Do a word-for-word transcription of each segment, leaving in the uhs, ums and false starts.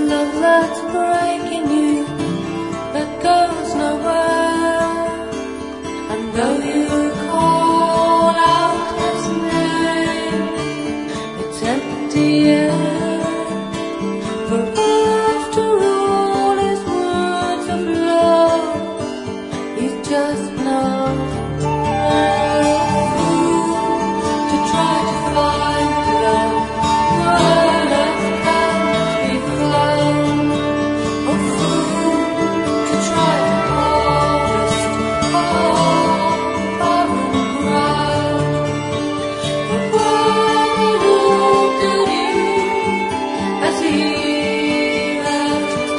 love that's breaking you, that goes nowhere. And though you call out his name, it's empty air. For after all his words of love, he's just not there. A fool to try to find love where love can't be found. A fool to try to harvest all barren ground. But when he looked at you as he left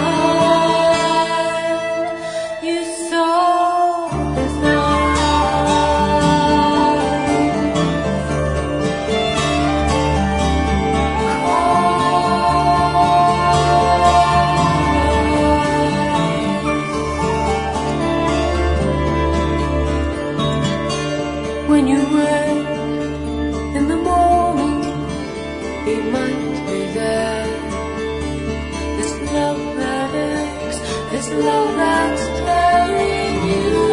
tonight, you saw his When you wake in the morning, he might be there. This love that aches, this love that's tearing you